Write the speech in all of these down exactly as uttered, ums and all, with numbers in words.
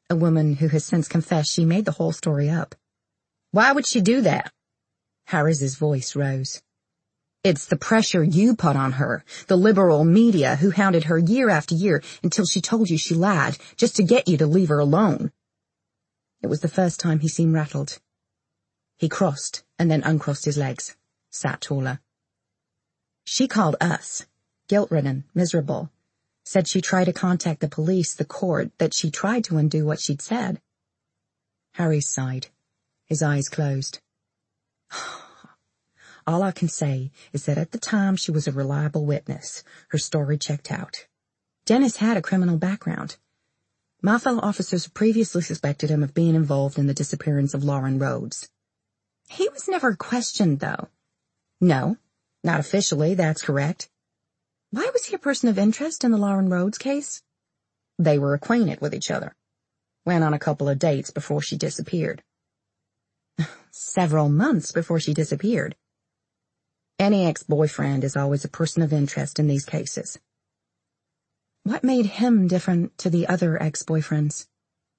a woman who has since confessed she made the whole story up. Why would she do that? Harris's voice rose. It's the pressure you put on her, the liberal media who hounded her year after year until she told you she lied, just to get you to leave her alone. It was the first time he seemed rattled. He crossed and then uncrossed his legs, sat taller. She called us, guilt-ridden, miserable, said she tried to contact the police, the court, that she tried to undo what she'd said. Harris sighed. His eyes closed. All I can say is that at the time she was a reliable witness. Her story checked out. Dennis had a criminal background. My fellow officers previously suspected him of being involved in the disappearance of Lauren Rhodes. He was never questioned, though. No, not officially, that's correct. Why was he a person of interest in the Lauren Rhodes case? They were acquainted with each other. Went on a couple of dates before she disappeared. Several months before she disappeared. Any ex-boyfriend is always a person of interest in these cases. What made him different to the other ex-boyfriends?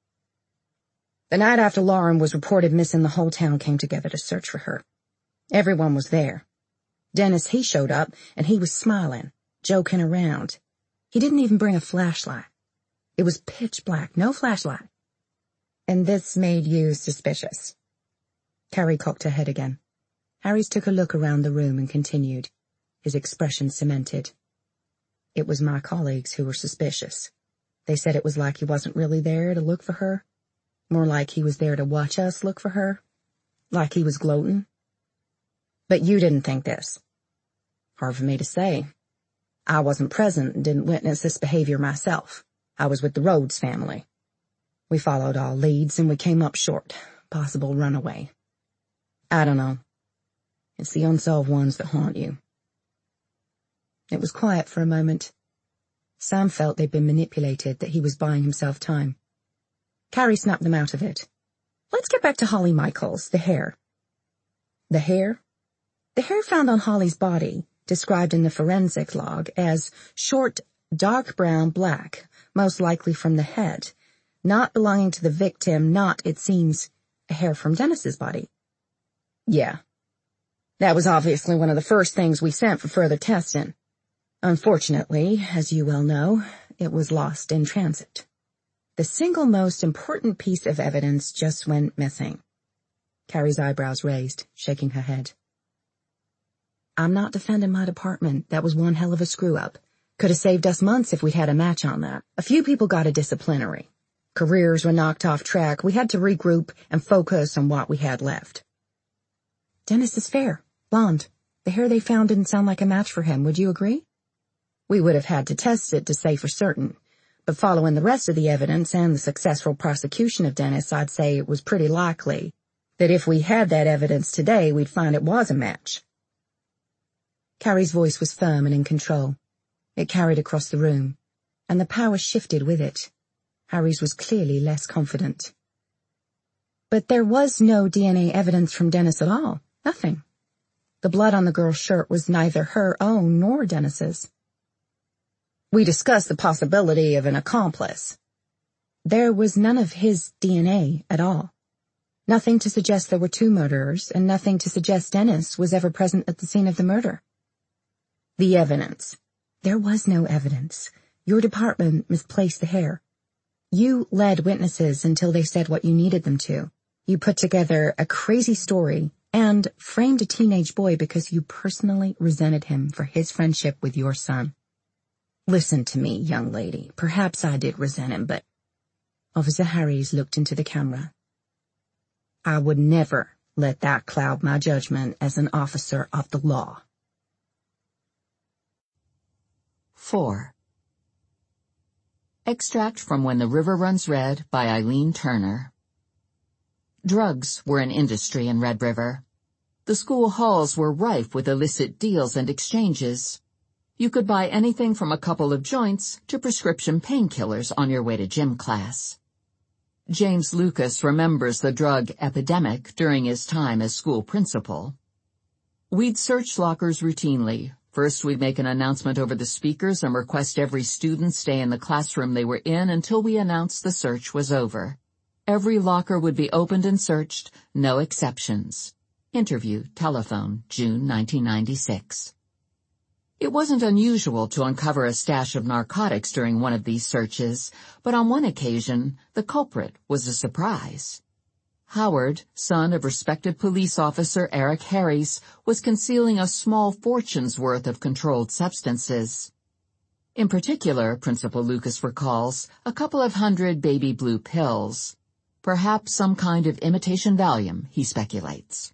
The night after Lauren was reported missing, the whole town came together to search for her. Everyone was there. Dennis, he showed up, and he was smiling, joking around. He didn't even bring a flashlight. It was pitch black, no flashlight. And this made you suspicious. Carrie cocked her head again. Harris took a look around the room and continued, his expression cemented. It was my colleagues who were suspicious. They said it was like he wasn't really there to look for her, more like he was there to watch us look for her, like he was gloating. But you didn't think this. Hard for me to say. I wasn't present and didn't witness this behavior myself. I was with the Rhodes family. We followed all leads and we came up short. Possible runaway. I don't know. It's the unsolved ones that haunt you. It was quiet for a moment. Sam felt they'd been manipulated, that he was buying himself time. Carrie snapped them out of it. Let's get back to Holly Michaels, the hair. The hair? The hair found on Holly's body, described in the forensic log as short, dark brown black, most likely from the head, not belonging to the victim, not, it seems, a hair from Dennis's body. Yeah. That was obviously one of the first things we sent for further testing. Unfortunately, as you well know, it was lost in transit. The single most important piece of evidence just went missing. Carrie's eyebrows raised, shaking her head. I'm not defending my department. That was one hell of a screw-up. Could have saved us months if we'd had a match on that. A few people got a disciplinary. Careers were knocked off track. We had to regroup and focus on what we had left. Dennis is fair. Blonde. The hair they found didn't sound like a match for him. Would you agree? We would have had to test it to say for certain. But following the rest of the evidence and the successful prosecution of Dennis, I'd say it was pretty likely that if we had that evidence today, we'd find it was a match. Carrie's voice was firm and in control. It carried across the room, and the power shifted with it. Harry's was clearly less confident. But there was no D N A evidence from Dennis at all. Nothing. The blood on the girl's shirt was neither her own nor Dennis's. We discussed the possibility of an accomplice. There was none of his D N A at all. Nothing to suggest there were two murderers, and nothing to suggest Dennis was ever present at the scene of the murder. The evidence. There was no evidence. Your department misplaced the hair. You led witnesses until they said what you needed them to. You put together a crazy story and framed a teenage boy because you personally resented him for his friendship with your son. Listen to me, young lady. Perhaps I did resent him, but... Officer Harris looked into the camera. I would never let that cloud my judgment as an officer of the law. Four. Extract from When the River Runs Red by Eileen Turner. Drugs were an industry in Red River. The school halls were rife with illicit deals and exchanges. You could buy anything from a couple of joints to prescription painkillers on your way to gym class. James Lucas remembers the drug epidemic during his time as school principal. We'd search lockers routinely, First, we'd make an announcement over the speakers and request every student stay in the classroom they were in until we announced the search was over. Every locker would be opened and searched, no exceptions. Interview, telephone, June nineteen ninety-six. It wasn't unusual to uncover a stash of narcotics during one of these searches, but on one occasion, the culprit was a surprise. Howard, son of respected police officer Eric Harries, was concealing a small fortune's worth of controlled substances. In particular, Principal Lucas recalls, a couple of hundred baby blue pills. Perhaps some kind of imitation Valium, he speculates.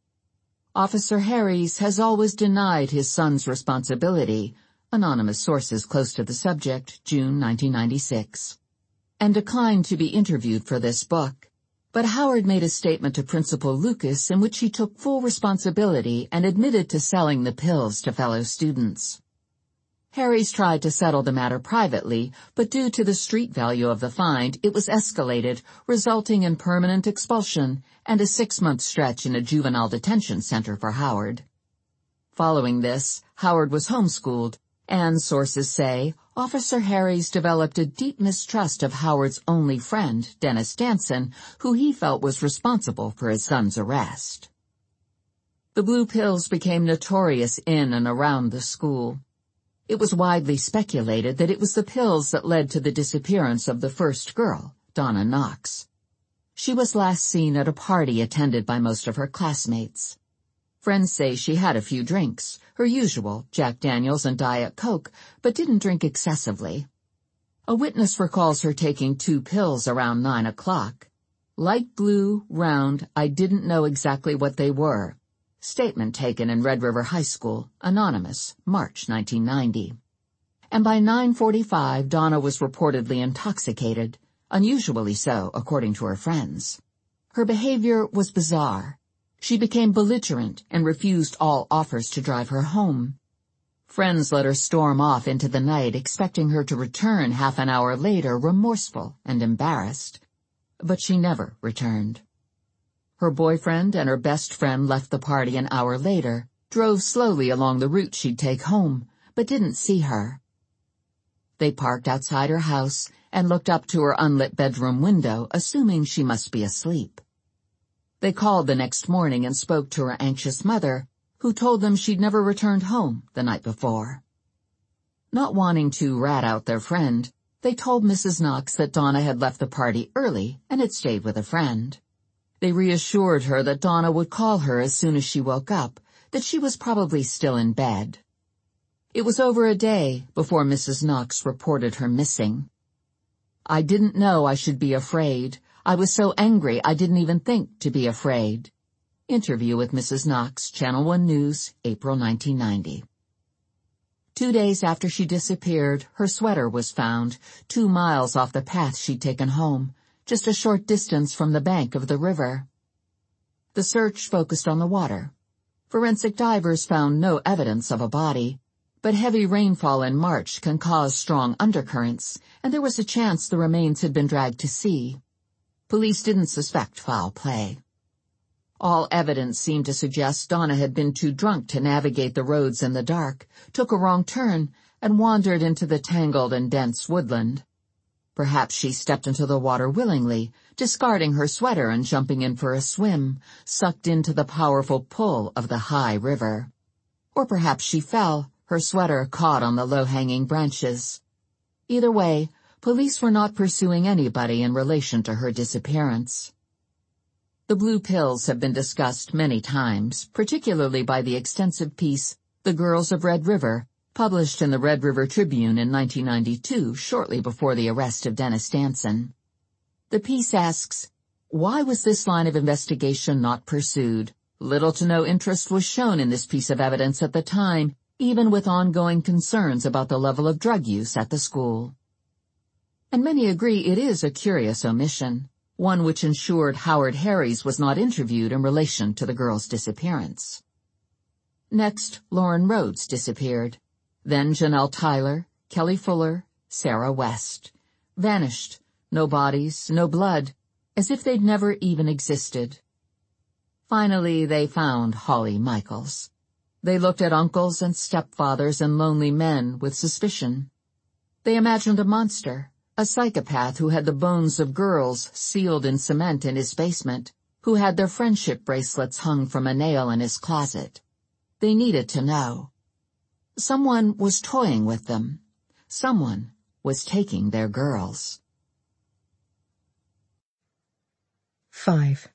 Officer Harries has always denied his son's responsibility, anonymous sources close to the subject, June nineteen ninety-six, and declined to be interviewed for this book. But Howard made a statement to Principal Lucas in which he took full responsibility and admitted to selling the pills to fellow students. Harries tried to settle the matter privately, but due to the street value of the find, it was escalated, resulting in permanent expulsion and a six-month stretch in a juvenile detention center for Howard. Following this, Howard was homeschooled, and sources say Officer Harries developed a deep mistrust of Howard's only friend, Dennis Danson, who he felt was responsible for his son's arrest. The blue pills became notorious in and around the school. It was widely speculated that it was the pills that led to the disappearance of the first girl, Donna Knox. She was last seen at a party attended by most of her classmates. Friends say she had a few drinks, her usual, Jack Daniels and Diet Coke, but didn't drink excessively. A witness recalls her taking two pills around nine o'clock. Light blue, round, I didn't know exactly what they were. Statement taken in Red River High School, anonymous, March nineteen ninety. And by nine forty-five, Donna was reportedly intoxicated, unusually so, according to her friends. Her behavior was bizarre. She became belligerent and refused all offers to drive her home. Friends let her storm off into the night, expecting her to return half an hour later, remorseful and embarrassed. But she never returned. Her boyfriend and her best friend left the party an hour later, drove slowly along the route she'd take home, but didn't see her. They parked outside her house and looked up to her unlit bedroom window, assuming she must be asleep. They called the next morning and spoke to her anxious mother, who told them she'd never returned home the night before. Not wanting to rat out their friend, they told Missus Knox that Donna had left the party early and had stayed with a friend. They reassured her that Donna would call her as soon as she woke up, that she was probably still in bed. It was over a day before Missus Knox reported her missing. I didn't know I should be afraid. I was so angry I didn't even think to be afraid. Interview with Missus Knox, Channel One News, April nineteen ninety. Two days after she disappeared, her sweater was found, two miles off the path she'd taken home, just a short distance from the bank of the river. The search focused on the water. Forensic divers found no evidence of a body, but heavy rainfall in March can cause strong undercurrents, and there was a chance the remains had been dragged to sea. Police didn't suspect foul play. All evidence seemed to suggest Donna had been too drunk to navigate the roads in the dark, took a wrong turn, and wandered into the tangled and dense woodland. Perhaps she stepped into the water willingly, discarding her sweater and jumping in for a swim, sucked into the powerful pull of the high river. Or perhaps she fell, her sweater caught on the low-hanging branches. Either way, police were not pursuing anybody in relation to her disappearance. The blue pills have been discussed many times, particularly by the extensive piece, The Girls of Red River, published in the Red River Tribune in nineteen ninety-two, shortly before the arrest of Dennis Danson. The piece asks, why was this line of investigation not pursued? Little to no interest was shown in this piece of evidence at the time, even with ongoing concerns about the level of drug use at the school. And many agree it is a curious omission, one which ensured Howard Harries was not interviewed in relation to the girl's disappearance. Next, Lauren Rhodes disappeared. Then Janelle Tyler, Kelly Fuller, Sarah West. Vanished. No bodies, no blood, as if they'd never even existed. Finally, they found Holly Michaels. They looked at uncles and stepfathers and lonely men with suspicion. They imagined a monster, a psychopath who had the bones of girls sealed in cement in his basement, who had their friendship bracelets hung from a nail in his closet. They needed to know. Someone was toying with them. Someone was taking their girls. Five.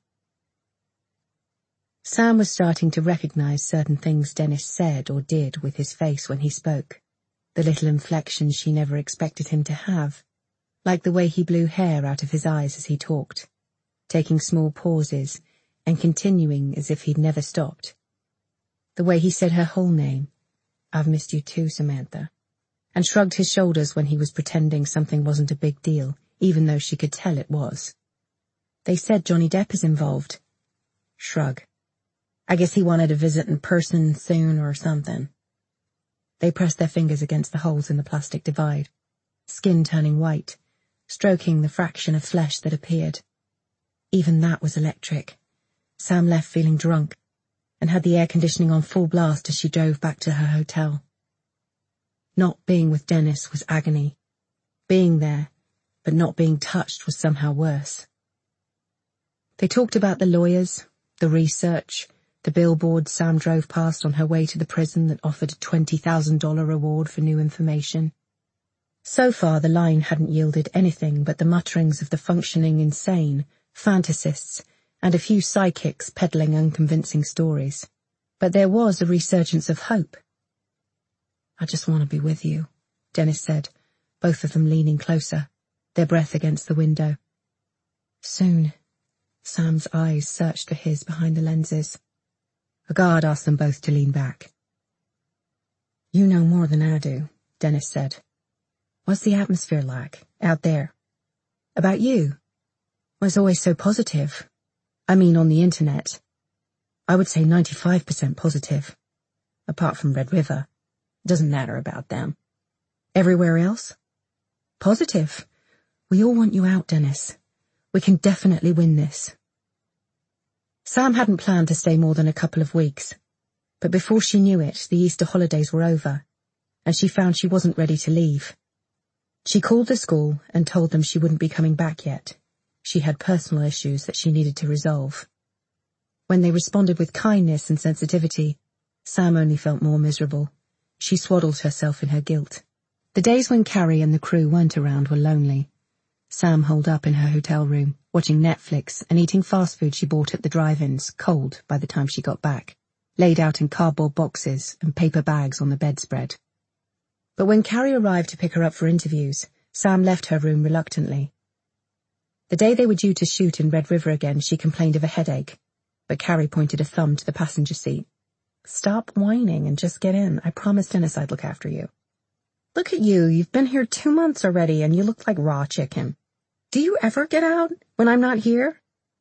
Sam was starting to recognize certain things Dennis said or did with his face when he spoke, the little inflections she never expected him to have, like the way he blew hair out of his eyes as he talked, taking small pauses and continuing as if he'd never stopped. The way he said her whole name, "I've missed you too, Samantha," and shrugged his shoulders when he was pretending something wasn't a big deal, even though she could tell it was. They said Johnny Depp is involved. Shrug. I guess he wanted a visit in person soon or something. They pressed their fingers against the holes in the plastic divide, skin turning white, stroking the fraction of flesh that appeared. Even that was electric. Sam left feeling drunk, and had the air conditioning on full blast as she drove back to her hotel. Not being with Dennis was agony. Being there, but not being touched was somehow worse. They talked about the lawyers, the research, the billboards Sam drove past on her way to the prison that offered a twenty thousand dollars reward for new information. So far the line hadn't yielded anything but the mutterings of the functioning insane, fantasists, and a few psychics peddling unconvincing stories. But there was a resurgence of hope. "I just want to be with you," Dennis said, both of them leaning closer, their breath against the window. Soon. Sam's eyes searched for his behind the lenses. A guard asked them both to lean back. "You know more than I do," Dennis said. "What's the atmosphere like, out there?" "About you? Well, it's always so positive. I mean, on the internet. I would say ninety-five percent positive. Apart from Red River. It doesn't matter about them. Everywhere else? Positive. We all want you out, Dennis. We can definitely win this." Sam hadn't planned to stay more than a couple of weeks, but before she knew it, the Easter holidays were over, and she found she wasn't ready to leave. She called the school and told them she wouldn't be coming back yet. She had personal issues that she needed to resolve. When they responded with kindness and sensitivity, Sam only felt more miserable. She swaddled herself in her guilt. The days when Carrie and the crew weren't around were lonely. Sam holed up in her hotel room, watching Netflix and eating fast food she bought at the drive-ins, cold by the time she got back, laid out in cardboard boxes and paper bags on the bedspread. But when Carrie arrived to pick her up for interviews, Sam left her room reluctantly. The day they were due to shoot in Red River again, she complained of a headache, but Carrie pointed a thumb to the passenger seat. "Stop whining and just get in. I promised Dennis I'd look after you." "Look at you, you've been here two months already and you look like raw chicken. Do you ever get out when I'm not here?"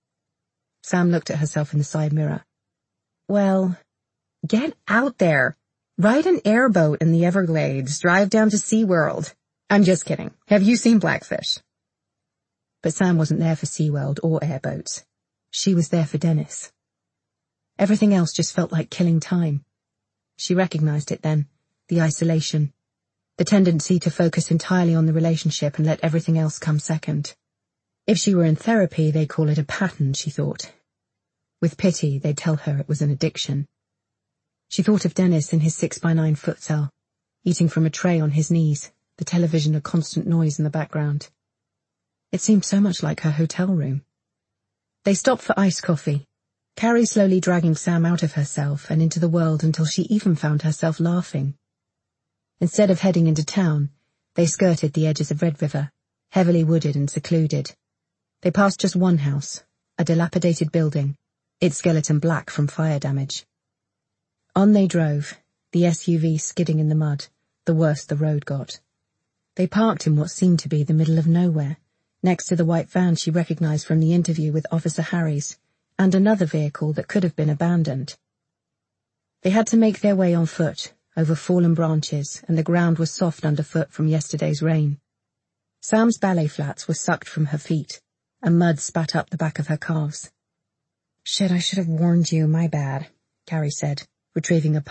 Sam looked at herself in the side mirror. "Well, get out there. Ride an airboat in the Everglades. Drive down to SeaWorld. I'm just kidding. Have you seen Blackfish?" But Sam wasn't there for SeaWorld or airboats. She was there for Dennis. Everything else just felt like killing time. She recognized it then, the isolation, the tendency to focus entirely on the relationship and let everything else come second. If she were in therapy, they'd call it a pattern, she thought. With pity, they'd tell her it was an addiction. She thought of Dennis in his six by nine futsal, eating from a tray on his knees, the television a constant noise in the background. It seemed so much like her hotel room. They stopped for iced coffee, Carrie slowly dragging Sam out of herself and into the world until she even found herself laughing. Instead of heading into town, they skirted the edges of Red River, heavily wooded and secluded. They passed just one house, a dilapidated building, its skeleton black from fire damage. On they drove, the S U V skidding in the mud, the worse the road got. They parked in what seemed to be the middle of nowhere, next to the white van she recognized from the interview with Officer Harris, and another vehicle that could have been abandoned. They had to make their way on foot, over fallen branches, and the ground was soft underfoot from yesterday's rain. Sam's ballet flats were sucked from her feet, and mud spat up the back of her calves. "Shit, I should have warned you, my bad," Carrie said, retrieving a pump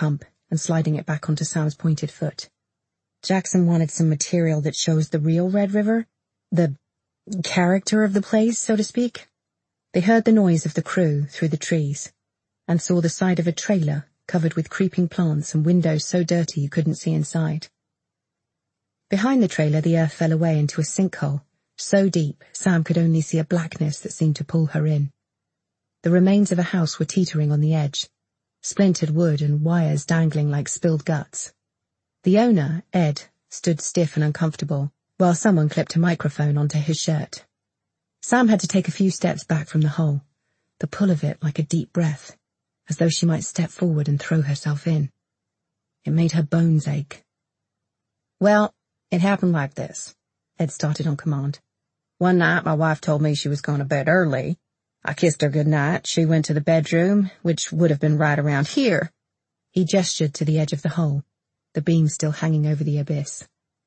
and sliding it back onto Sam's pointed foot. Jackson wanted some material that shows the real Red River, the character of the place, so to speak. They heard the noise of the crew through the trees, and saw the side of a trailer covered with creeping plants and windows so dirty you couldn't see inside. Behind the trailer, the earth fell away into a sinkhole, so deep Sam could only see a blackness that seemed to pull her in. The remains of a house were teetering on the edge, splintered wood and wires dangling like spilled guts. The owner, Ed, stood stiff and uncomfortable, while someone clipped a microphone onto his shirt. Sam had to take a few steps back from the hole, the pull of it like a deep breath, as though she might step forward and throw herself in. It made her bones ache. Well, it happened like this. Ed started on command. One night my wife told me she was going to bed early. I kissed her good night. She went to the bedroom, which would have been right around here. He gestured to the edge of the hole, the beam still hanging over the abyss.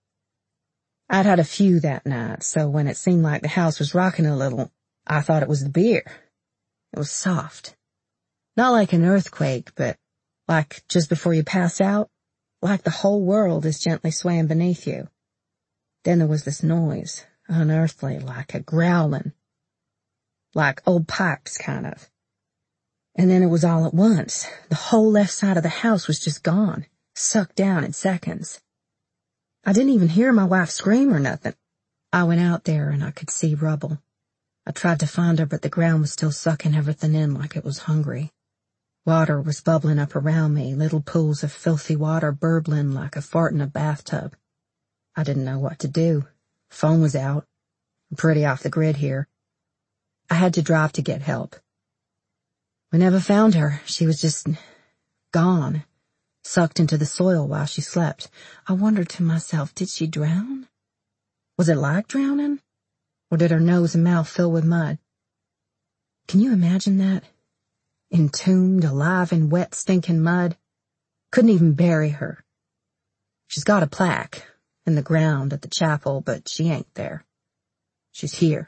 I'd had a few that night, so when it seemed like the house was rocking a little, I thought it was the beer. It was soft. Not like an earthquake, but like just before you pass out, like the whole world is gently swaying beneath you. Then there was this noise, unearthly, like a growling. Like old pipes, kind of. And then it was all at once. The whole left side of the house was just gone, sucked down in seconds. I didn't even hear my wife scream or nothing. I went out there and I could see rubble. I tried to find her, but the ground was still sucking everything in like it was hungry. Water was bubbling up around me, little pools of filthy water burbling like a fart in a bathtub. I didn't know what to do. Phone was out. I'm pretty off the grid here. I had to drive to get help. We never found her. She was just gone, sucked into the soil while she slept. I wondered to myself, did she drown? Was it like drowning? Or did her nose and mouth fill with mud? Can you imagine that? Entombed, alive in wet, stinking mud. Couldn't even bury her. She's got a plaque in the ground at the chapel, but she ain't there. She's here.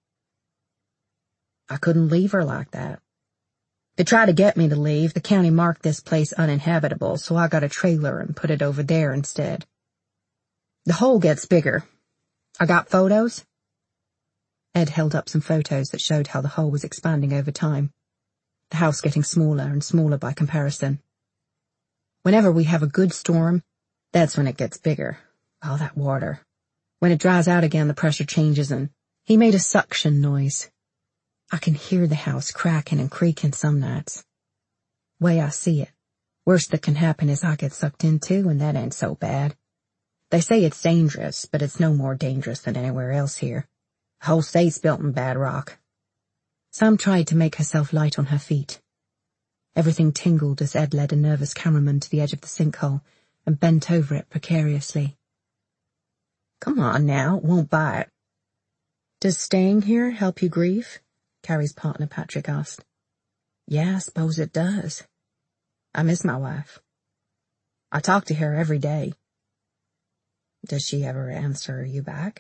I couldn't leave her like that. They tried to get me to leave. The county marked this place uninhabitable, so I got a trailer and put it over there instead. The hole gets bigger. I got photos? Ed held up some photos that showed how the hole was expanding over time, the house getting smaller and smaller by comparison. Whenever we have a good storm, that's when it gets bigger. All that water. When it dries out again, the pressure changes and he made a suction noise. I can hear the house cracking and creaking some nights. Way I see it, worst that can happen is I get sucked in too, and that ain't so bad. They say it's dangerous, but it's no more dangerous than anywhere else here. The whole state's built in bad rock. Sam tried to make herself light on her feet. Everything tingled as Ed led a nervous cameraman to the edge of the sinkhole and bent over it precariously. Come on now, it won't bite. Does staying here help you grieve? Carrie's partner Patrick asked. Yeah, I suppose it does. I miss my wife. I talk to her every day. Does she ever answer you back?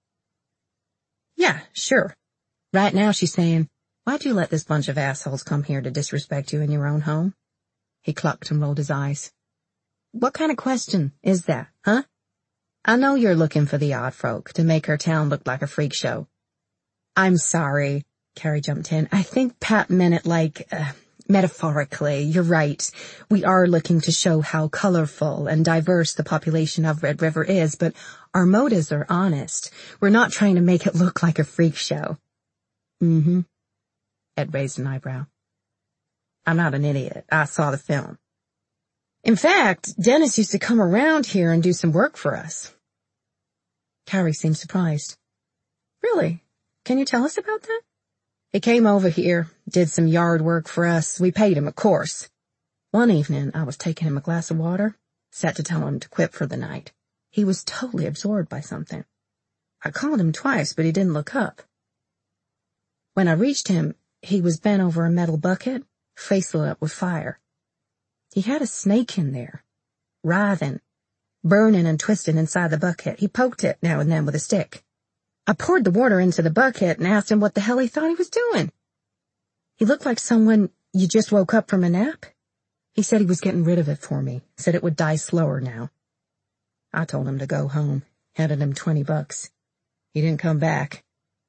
Yeah, sure. Right now she's saying, why'd you let this bunch of assholes come here to disrespect you in your own home? He clucked and rolled his eyes. What kind of question is that, huh? I know you're looking for the odd folk to make her town look like a freak show. I'm sorry. Carrie jumped in. I think Pat meant it like, uh, metaphorically. You're right. We are looking to show how colorful and diverse the population of Red River is, but our motives are honest. We're not trying to make it look like a freak show. Mm-hmm. Ed raised an eyebrow. I'm not an idiot. I saw the film. In fact, Dennis used to come around here and do some work for us. Carrie seemed surprised. Really? Can you tell us about that? He came over here, did some yard work for us. We paid him, of course. One evening, I was taking him a glass of water, set to tell him to quit for the night. He was totally absorbed by something. I called him twice, but he didn't look up. When I reached him, he was bent over a metal bucket, face lit up with fire. He had a snake in there, writhing, burning and twisting inside the bucket. He poked it now and then with a stick. I poured the water into the bucket and asked him what the hell he thought he was doing. He looked like someone you just woke up from a nap. He said he was getting rid of it for me, said it would die slower now. I told him to go home, handed him twenty bucks. He didn't come back.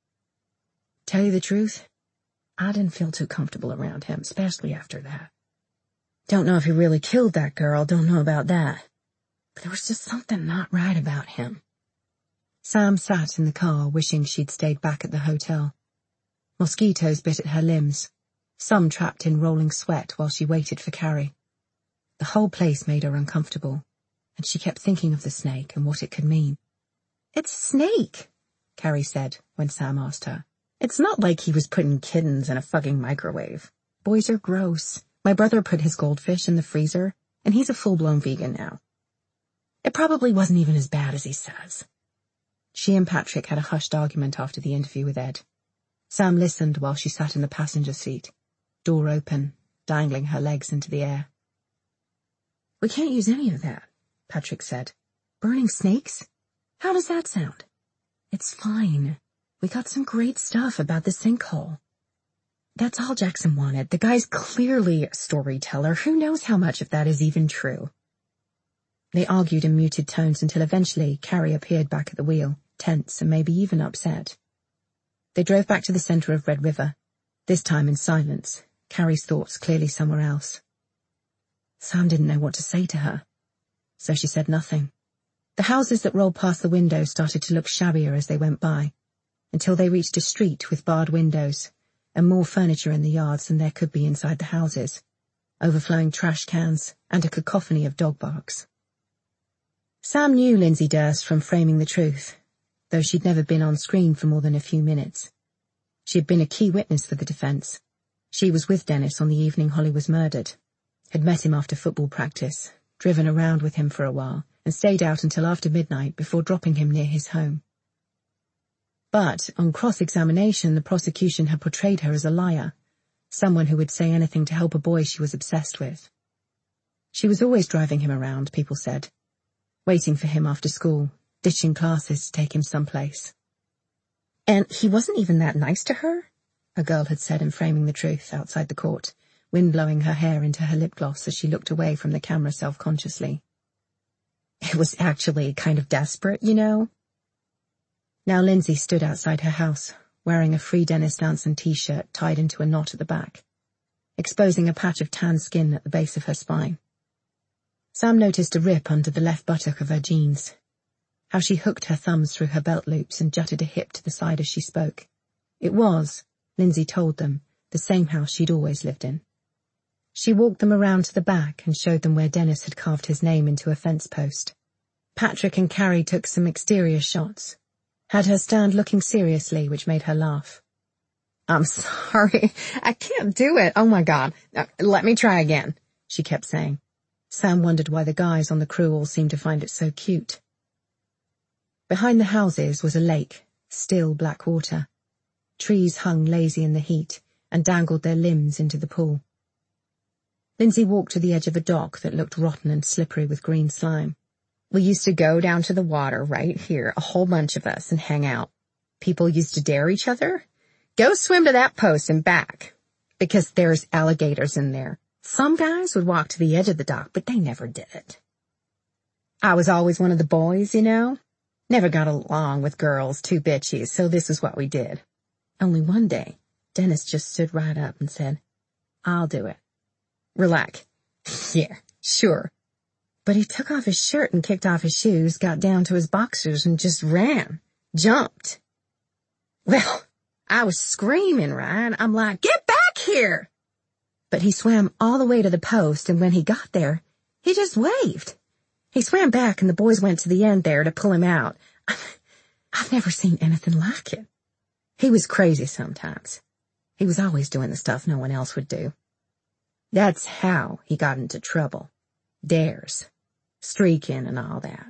Tell you the truth, I didn't feel too comfortable around him, especially after that. Don't know if he really killed that girl, don't know about that. But there was just something not right about him. Sam sat in the car, wishing she'd stayed back at the hotel. Mosquitoes bit at her limbs, some trapped in rolling sweat while she waited for Carrie. The whole place made her uncomfortable, and she kept thinking of the snake and what it could mean. It's a snake, Carrie said when Sam asked her. It's not like he was putting kittens in a fucking microwave. Boys are gross. My brother put his goldfish in the freezer, and he's a full-blown vegan now. It probably wasn't even as bad as he says. She and Patrick had a hushed argument after the interview with Ed. Sam listened while she sat in the passenger seat, door open, dangling her legs into the air. We can't use any of that, Patrick said. Burning snakes? How does that sound? It's fine. We got some great stuff about the sinkhole. That's all Jackson wanted. The guy's clearly a storyteller. Who knows how much of that is even true? They argued in muted tones until eventually Carrie appeared back at the wheel, tense and maybe even upset. They drove back to the center of Red River, this time in silence, Carrie's thoughts clearly somewhere else. Sam didn't know what to say to her, so she said nothing. The houses that rolled past the window started to look shabbier as they went by, until they reached a street with barred windows and more furniture in the yards than there could be inside the houses, overflowing trash cans and a cacophony of dog barks. Sam knew Lindsay Durst from Framing the Truth, though she'd never been on screen for more than a few minutes. She had been a key witness for the defense. She was with Dennis on the evening Holly was murdered, had met him after football practice, driven around with him for a while, and stayed out until after midnight before dropping him near his home. But, on cross-examination, the prosecution had portrayed her as a liar, someone who would say anything to help a boy she was obsessed with. She was always driving him around, people said, waiting for him after school, ditching classes to take him someplace. And he wasn't even that nice to her, a girl had said in Framing the Truth outside the court, wind blowing her hair into her lip gloss as she looked away from the camera self-consciously. It was actually kind of desperate, you know. Now Lindsay stood outside her house, wearing a Free Dennis Danson t-shirt tied into a knot at the back, exposing a patch of tan skin at the base of her spine. Sam noticed a rip under the left buttock of her jeans, how she hooked her thumbs through her belt loops and jutted a hip to the side as she spoke. It was, Lindsay told them, the same house she'd always lived in. She walked them around to the back and showed them where Dennis had carved his name into a fence post. Patrick and Carrie took some exterior shots, had her stand looking seriously, which made her laugh. I'm sorry, I can't do it. Oh my God, uh, let me try again, she kept saying. Sam wondered why the guys on the crew all seemed to find it so cute. Behind the houses was a lake, still black water. Trees hung lazy in the heat and dangled their limbs into the pool. Lindsay walked to the edge of a dock that looked rotten and slippery with green slime. We used to go down to the water right here, a whole bunch of us, and hang out. People used to dare each other. Go swim to that post and back, because there's alligators in there. Some guys would walk to the edge of the dock, but they never did it. I was always one of the boys, you know. Never got along with girls, too bitchy, so this is what we did. Only one day, Dennis just stood right up and said, I'll do it. Relax. Yeah, sure. But he took off his shirt and kicked off his shoes, got down to his boxers and just ran. Jumped. Well, I was screaming, right? I'm like, get back here! But he swam all the way to the post, and when he got there, he just waved. He swam back, and the boys went to the end there to pull him out. I've never seen anything like it. He was crazy sometimes. He was always doing the stuff no one else would do. That's how he got into trouble. Dares. Streaking and all that.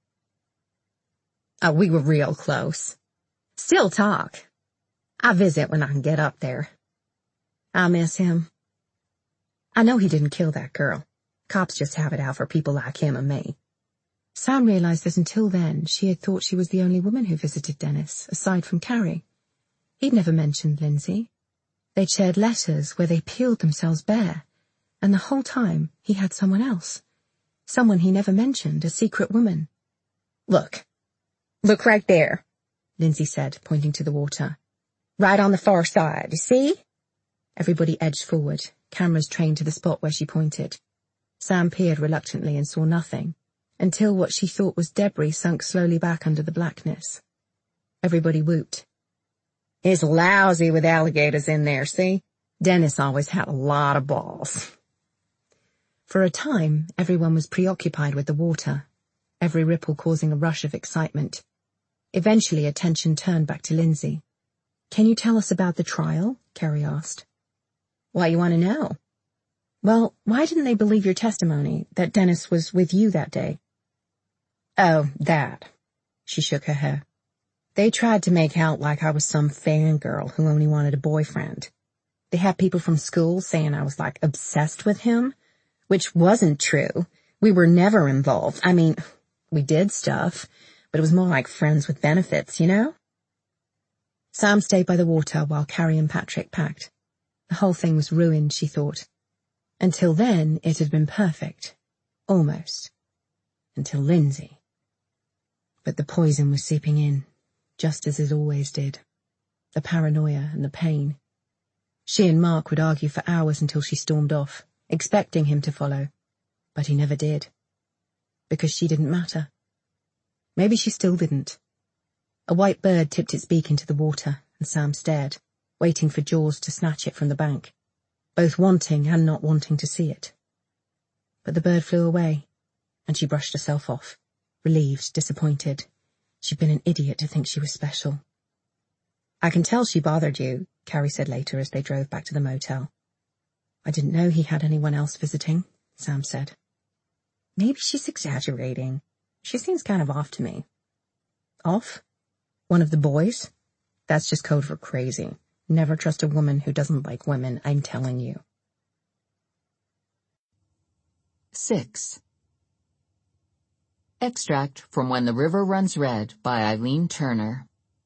Oh, we were real close. Still talk. I visit when I can get up there. I miss him. I know he didn't kill that girl. Cops just have it out for people like him and me. Sam realized that until then she had thought she was the only woman who visited Dennis, aside from Carrie. He'd never mentioned Lindsay. They'd shared letters where they peeled themselves bare, And the whole time he had someone else. Someone he never mentioned, a secret woman. "Look. Look right there," Lindsay said, pointing to the water. "Right on the far side, see?" Everybody edged forward, cameras trained to the spot where she pointed. Sam peered reluctantly and saw nothing, until what she thought was debris sunk slowly back under the blackness. Everybody whooped. "It's lousy with alligators in there, see? Dennis always had a lot of balls." For a time, everyone was preoccupied with the water, every ripple causing a rush of excitement. Eventually, attention turned back to Lindsay. "Can you tell us about the trial?" Kerry asked. "Why you want to know?" "Well, why didn't they believe your testimony, that Dennis was with you that day?" "Oh, that." She shook her head. "They tried to make out like I was some fangirl who only wanted a boyfriend. They had people from school saying I was like obsessed with him, which wasn't true. We were never involved. I mean, we did stuff, but it was more like friends with benefits, you know?" Sam stayed by the water while Carrie and Patrick packed. The whole thing was ruined, she thought. Until then, it had been perfect. Almost. Until Lindsay. But the poison was seeping in, just as it always did. The paranoia and the pain. She and Mark would argue for hours until she stormed off, expecting him to follow. But he never did. Because she didn't matter. Maybe she still didn't. A white bird tipped its beak into the water, and Sam stared, waiting for Jaws to snatch it from the bank, both wanting and not wanting to see it. But the bird flew away, and she brushed herself off, relieved, disappointed. She'd been an idiot to think she was special. "I can tell she bothered you," Carrie said later as they drove back to the motel. "I didn't know he had anyone else visiting," Sam said. "Maybe she's exaggerating. She seems kind of off to me." "Off? One of the boys? That's just code for crazy. Never trust a woman who doesn't like women, I'm telling you." Six. Extract from When the River Runs Red by Eileen Turner.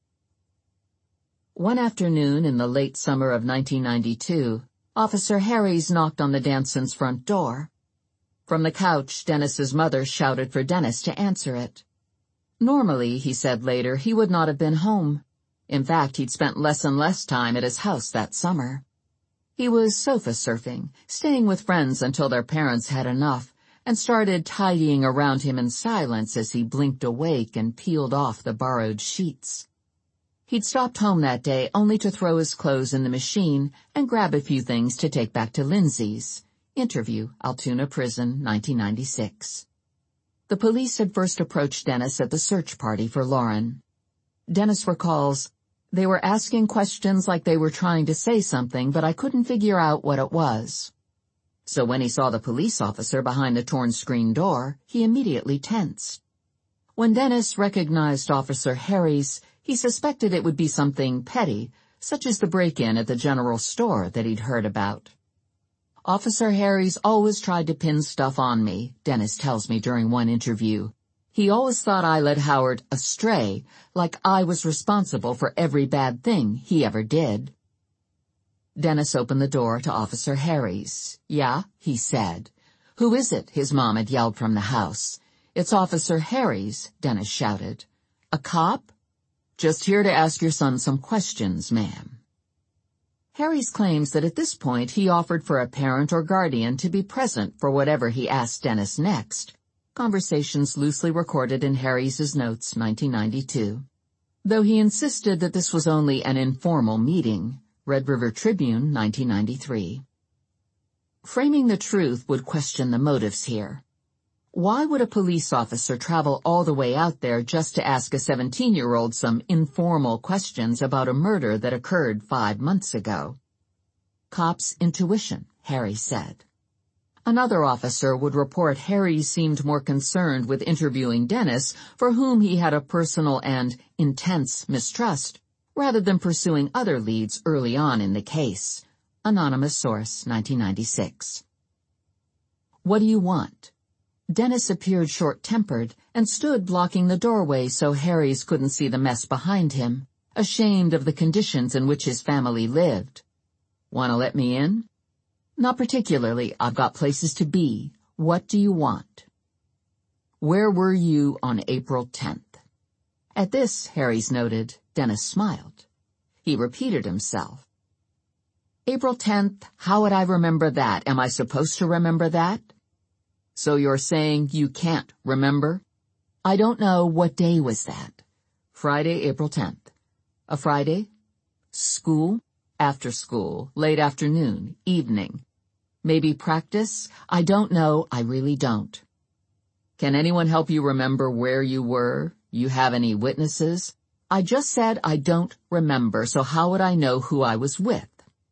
One afternoon in the late summer of nineteen ninety-two, Officer Harries knocked on the Dansons' front door. From the couch, Dennis's mother shouted for Dennis to answer it. Normally, he said later, he would not have been home. In fact, he'd spent less and less time at his house that summer. He was sofa surfing, staying with friends until their parents had enough, and started tidying around him in silence as he blinked awake and peeled off the borrowed sheets. He'd stopped home that day only to throw his clothes in the machine and grab a few things to take back to Lindsay's. Interview, Altoona Prison, nineteen ninety-six. The police had first approached Dennis at the search party for Lauren. Dennis recalls, "They were asking questions like they were trying to say something, but I couldn't figure out what it was." So when he saw the police officer behind the torn screen door, he immediately tensed. When Dennis recognized Officer Harries, he suspected it would be something petty, such as the break-in at the general store that he'd heard about. "Officer Harries always tried to pin stuff on me," Dennis tells me during one interview. "He always thought I led Howard astray, like I was responsible for every bad thing he ever did." Dennis opened the door to Officer Harries. "Yeah," he said. "Who is it?" his mom had yelled from the house. "It's Officer Harries," Dennis shouted. "A cop?" "Just here to ask your son some questions, ma'am." Harries claims that at this point he offered for a parent or guardian to be present for whatever he asked Dennis next. Conversations loosely recorded in Harries's notes, nineteen ninety-two. Though he insisted that this was only an informal meeting. Red River Tribune, nineteen ninety-three. Framing the Truth would question the motives here. Why would a police officer travel all the way out there just to ask a seventeen-year-old some informal questions about a murder that occurred five months ago? Cop's intuition, Harry said. Another officer would report Harry seemed more concerned with interviewing Dennis, for whom he had a personal and intense mistrust, rather than pursuing other leads early on in the case. Anonymous source, nineteen ninety-six. What do you want? Dennis appeared short-tempered and stood blocking the doorway so Harries couldn't see the mess behind him, ashamed of the conditions in which his family lived. "Want to let me in?" Not particularly. I've got places to be. What do you want? Where were you on April tenth? At this, Harries noted, Dennis smiled. He repeated himself. April tenth, how would I remember that? Am I supposed to remember that? So you're saying you can't remember? I don't know. What day was that? Friday, April tenth. A Friday? School? After school, late afternoon, evening. Maybe practice? I don't know. I really don't. Can anyone help you remember where you were? You have any witnesses? I just said I don't remember, so how would I know who I was with?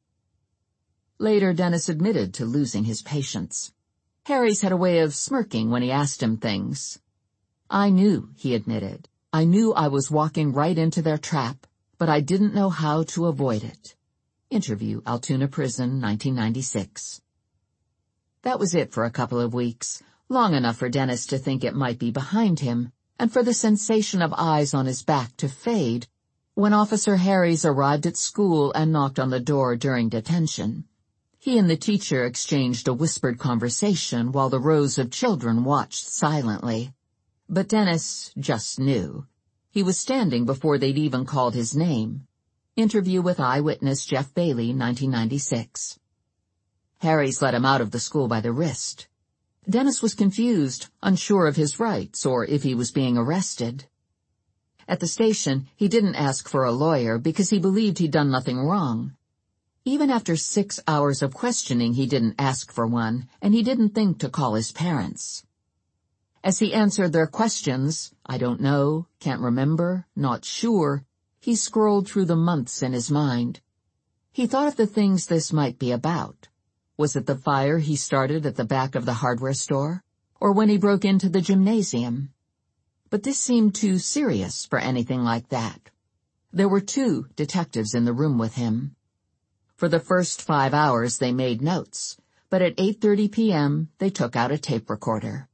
Later, Dennis admitted to losing his patience. Harries had a way of smirking when he asked him things. I knew, he admitted. I knew I was walking right into their trap, but I didn't know how to avoid it. Interview, Altoona Prison, nineteen ninety-six. That was it for a couple of weeks, long enough for Dennis to think it might be behind him, and for the sensation of eyes on his back to fade, when Officer Harries arrived at school and knocked on the door during detention. He and the teacher exchanged a whispered conversation while the rows of children watched silently. But Dennis just knew. He was standing before they'd even called his name. Interview with eyewitness Jeff Bailey, nineteen ninety-six. Harries let him out of the school by the wrist. Dennis was confused, unsure of his rights or if he was being arrested. At the station, he didn't ask for a lawyer because he believed he'd done nothing wrong. Even after six hours of questioning, he didn't ask for one, and he didn't think to call his parents. As he answered their questions, I don't know, can't remember, not sure, he scrolled through the months in his mind. He thought of the things this might be about. Was it the fire he started at the back of the hardware store, or when he broke into the gymnasium? But this seemed too serious for anything like that. There were two detectives in the room with him. For the first five hours they made notes, but at eight thirty p.m. they took out a tape recorder.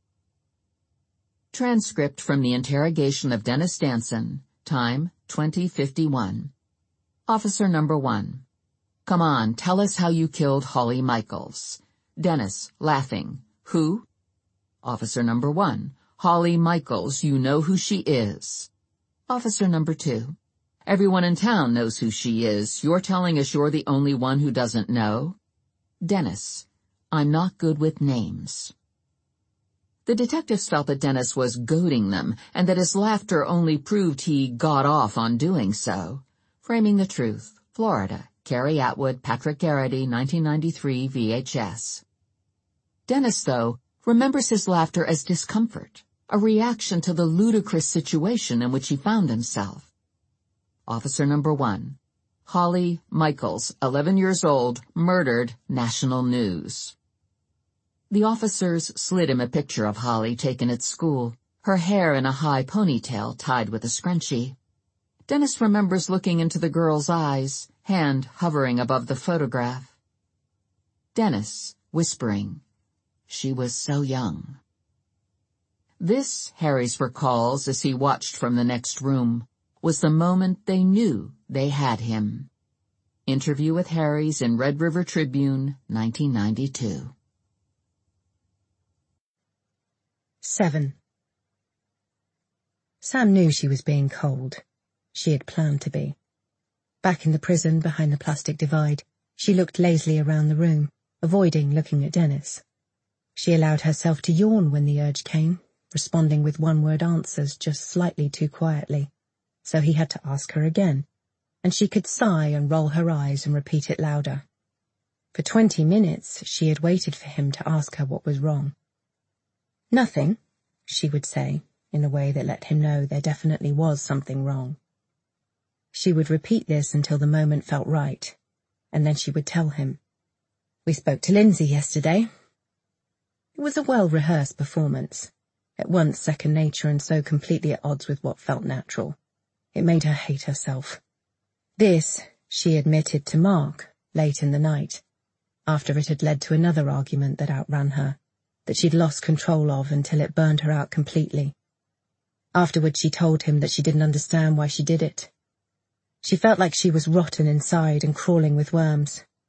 Transcript from the interrogation of Dennis Danson, time twenty fifty-one. Officer number one. Come on, tell us how you killed Holly Michaels. Dennis, laughing. Who? Officer number one. Holly Michaels, you know who she is. Officer number two. Everyone in town knows who she is. You're telling us you're the only one who doesn't know? Dennis, I'm not good with names. The detectives felt that Dennis was goading them, and that his laughter only proved he got off on doing so. Framing the Truth, Florida. Carrie Atwood, Patrick Garrity, nineteen ninety-three, V H S. Dennis, though, remembers his laughter as discomfort, a reaction to the ludicrous situation in which he found himself. Officer number one. Holly Michaels, eleven years old, murdered, national news. The officers slid him a picture of Holly taken at school, her hair in a high ponytail tied with a scrunchie. Dennis remembers looking into the girl's eyes, hand hovering above the photograph. Dennis, whispering, she was so young. This, Harries recalls as he watched from the next room, was the moment they knew they had him. Interview with Harries in Red River Tribune, nineteen ninety-two. Seven. Sam knew she was being cold. She had planned to be. Back in the prison behind the plastic divide, she looked lazily around the room, avoiding looking at Dennis. She allowed herself to yawn when the urge came, responding with one-word answers just slightly too quietly, so he had to ask her again, and she could sigh and roll her eyes and repeat it louder. For twenty minutes she had waited for him to ask her what was wrong. Nothing, she would say, in a way that let him know there definitely was something wrong. She would repeat this until the moment felt right, and then she would tell him. We spoke to Lindsay yesterday. It was a well-rehearsed performance, at once second nature and so completely at odds with what felt natural. It made her hate herself. This, she admitted to Mark, late in the night, after it had led to another argument that outran her, that she'd lost control of until it burned her out completely. Afterward she told him that she didn't understand why she did it. She felt like she was rotten inside and crawling with worms.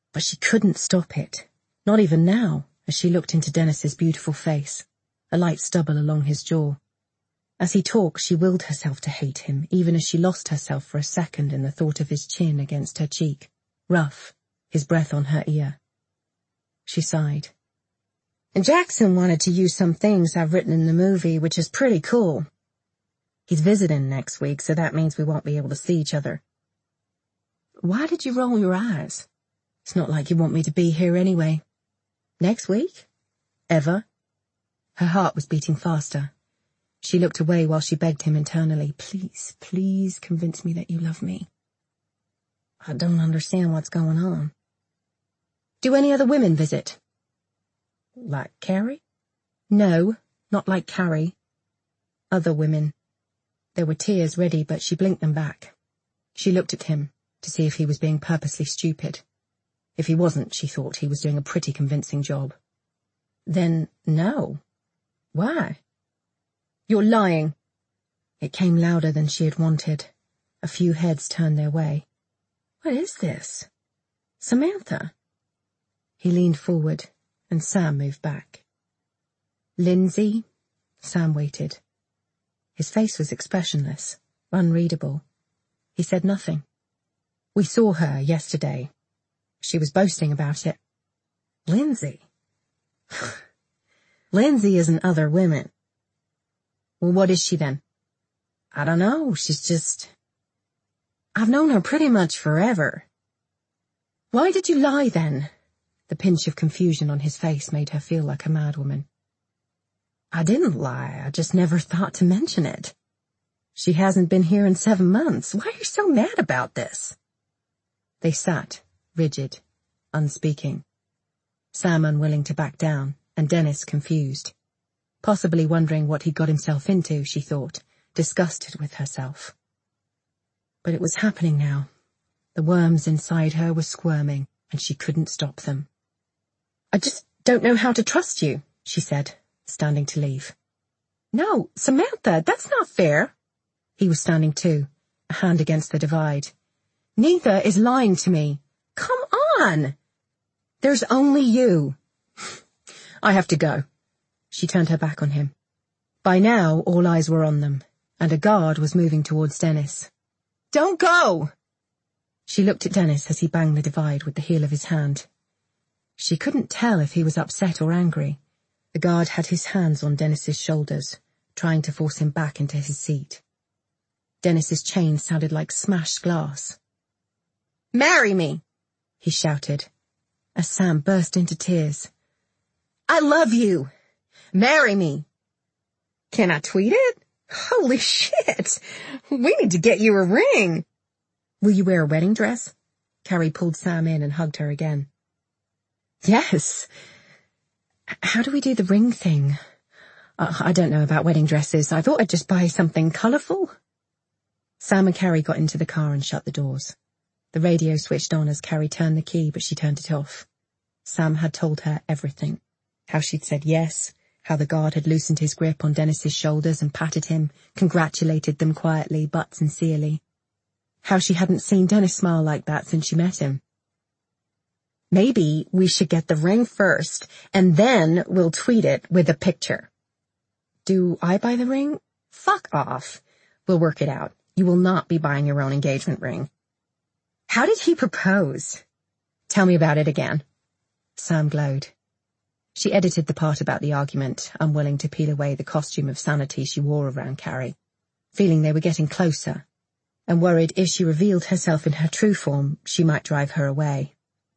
But she couldn't stop it, not even now, as she looked into Dennis's beautiful face, a light stubble along his jaw. As he talked, she willed herself to hate him, even as she lost herself for a second in the thought of his chin against her cheek, rough, his breath on her ear. She sighed. And Jackson wanted to use some things I've written in the movie, which is pretty cool. He's visiting next week, so that means we won't be able to see each other. Why did you roll your eyes? It's not like you want me to be here anyway. Next week? Ever? Her heart was beating faster. She looked away while she begged him internally, please, please convince me that you love me. I don't understand what's going on. Do any other women visit? Like Carrie? No, not like Carrie. Other women. There were tears ready, but she blinked them back. She looked at him to see if he was being purposely stupid. If he wasn't, she thought he was doing a pretty convincing job. Then, no. Why? You're lying. It came louder than she had wanted. A few heads turned their way. What is this? Samantha? He leaned forward, and Sam moved back. Lindsay? Sam waited. His face was expressionless, unreadable. He said nothing. We saw her yesterday. She was boasting about it. Lindsay? Lindsay isn't other women. Well, what is she then? I don't know, she's just... I've known her pretty much forever. Why did you lie then? The pinch of confusion on his face made her feel like a madwoman. I didn't lie, I just never thought to mention it. She hasn't been here in seven months. Why are you so mad about this? They sat, rigid, unspeaking. Sam unwilling to back down, and Dennis confused. Possibly wondering what he'd got himself into, she thought, disgusted with herself. But it was happening now. The worms inside her were squirming, and she couldn't stop them. I just don't know how to trust you, she said, standing to leave. No, Samantha, that's not fair. He was standing too, a hand against the divide. Neither is lying to me. Come on! There's only you. I have to go. She turned her back on him. By now, all eyes were on them, and a guard was moving towards Dennis. Don't go! She looked at Dennis as he banged the divide with the heel of his hand. She couldn't tell if he was upset or angry. The guard had his hands on Dennis's shoulders, trying to force him back into his seat. Dennis's chain sounded like smashed glass. Marry me! He shouted, as Sam burst into tears. I love you! Marry me! Can I tweet it? Holy shit! We need to get you a ring! Will you wear a wedding dress? Carrie pulled Sam in and hugged her again. Yes. How do we do the ring thing? Uh, I don't know about wedding dresses. I thought I'd just buy something colourful. Sam and Carrie got into the car and shut the doors. The radio switched on as Carrie turned the key, but she turned it off. Sam had told her everything. How she'd said yes, how the guard had loosened his grip on Dennis's shoulders and patted him, congratulated them quietly but sincerely. How she hadn't seen Dennis smile like that since she met him. Maybe we should get the ring first, and then we'll tweet it with a picture. Do I buy the ring? Fuck off. We'll work it out. You will not be buying your own engagement ring. How did he propose? Tell me about it again. Sam glowed. She edited the part about the argument, unwilling to peel away the costume of sanity she wore around Carrie, feeling they were getting closer, and worried if she revealed herself in her true form, she might drive her away.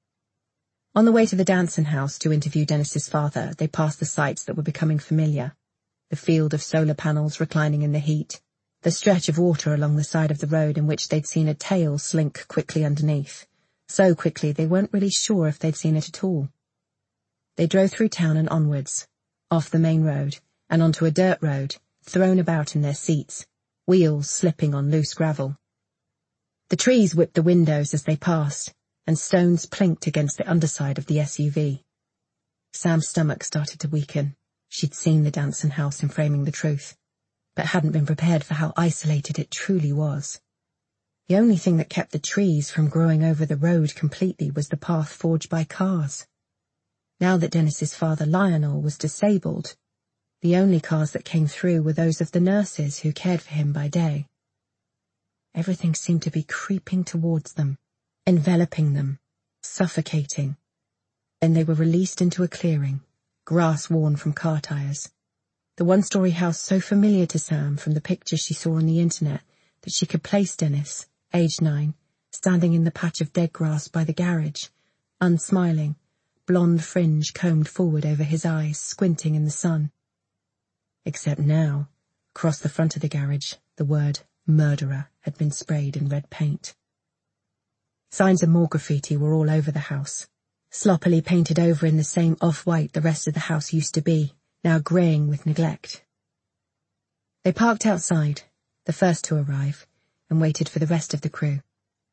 On the way to the Danson house to interview Dennis's father, they passed the sights that were becoming familiar. The field of solar panels reclining in the heat, the stretch of water along the side of the road in which they'd seen a tail slink quickly underneath, so quickly they weren't really sure if they'd seen it at all. They drove through town and onwards, off the main road, and onto a dirt road, thrown about in their seats, wheels slipping on loose gravel. The trees whipped the windows as they passed, and stones plinked against the underside of the S U V. Sam's stomach started to weaken. She'd seen the Danson house in Framing the Truth, but hadn't been prepared for how isolated it truly was. The only thing that kept the trees from growing over the road completely was the path forged by cars. Now that Dennis's father Lionel was disabled, the only cars that came through were those of the nurses who cared for him by day. Everything seemed to be creeping towards them, enveloping them, suffocating. Then they were released into a clearing, grass worn from car tires. The one-story house so familiar to Sam from the pictures she saw on the internet that she could place Dennis, aged nine, standing in the patch of dead grass by the garage, unsmiling, blonde fringe combed forward over his eyes, squinting in the sun. Except now, across the front of the garage, the word murderer had been sprayed in red paint. Signs of more graffiti were all over the house, sloppily painted over in the same off-white the rest of the house used to be, now greying with neglect. They parked outside, the first to arrive, and waited for the rest of the crew.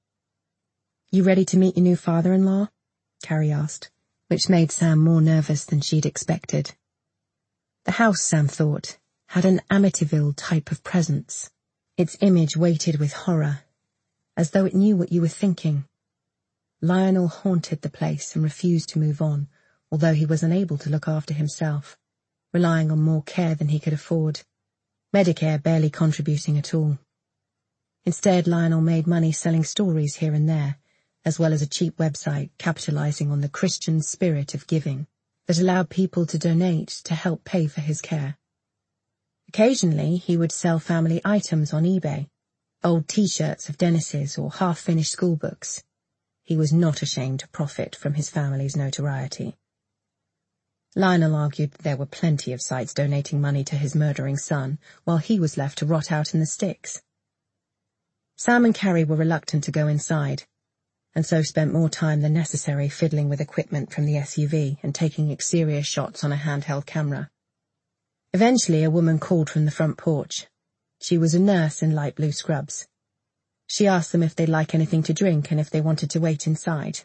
"You ready to meet your new father-in-law?" Carrie asked, which made Sam more nervous than she'd expected. The house, Sam thought, had an Amityville type of presence. Its image weighted with horror, as though it knew what you were thinking. Lionel haunted the place and refused to move on, although he was unable to look after himself, relying on more care than he could afford, Medicare barely contributing at all. Instead, Lionel made money selling stories here and there, as well as a cheap website capitalizing on the Christian spirit of giving that allowed people to donate to help pay for his care. Occasionally, he would sell family items on eBay, old T-shirts of Dennis's or half-finished school books. He was not ashamed to profit from his family's notoriety. Lionel argued that there were plenty of sites donating money to his murdering son, while he was left to rot out in the sticks. Sam and Carrie were reluctant to go inside, and so spent more time than necessary fiddling with equipment from the S U V and taking exterior shots on a handheld camera. Eventually, a woman called from the front porch. She was a nurse in light blue scrubs. She asked them if they'd like anything to drink and if they wanted to wait inside.